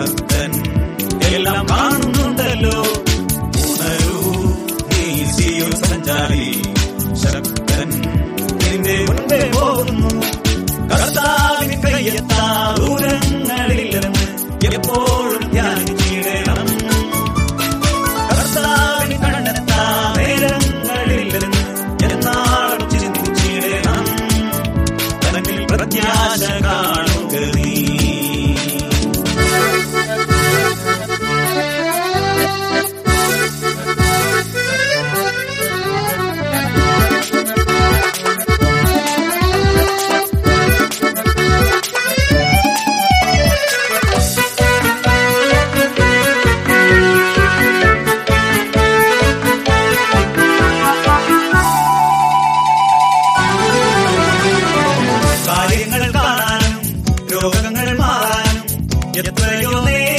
കർത്തൻ എല്ലാം കാണുന്നുണ്ടല്ലോ. ഉണരൂ നീ സിയോൻ സഞ്ചാരി, ശക്തൻ നിന്റെ മുൻപേ പോകുന്നു. കർത്താവിൻ കയ്യെത്താ ദൂരങ്ങളില്ലെന്ന് എപ്പോഴും ധ്യാനിച്ചിടണം. കർത്താവിൻ കണ്ണെത്താ നേരങ്ങളില്ലെന്ന് എന്നാളും ചിന്തിച്ചിടണം. തന്നിൽ പ്രത്യാശ കാണുക നീ. കാര്യങ്ങൾ കാണാനും രോഗങ്ങൾ മാറാനും എത്രയോ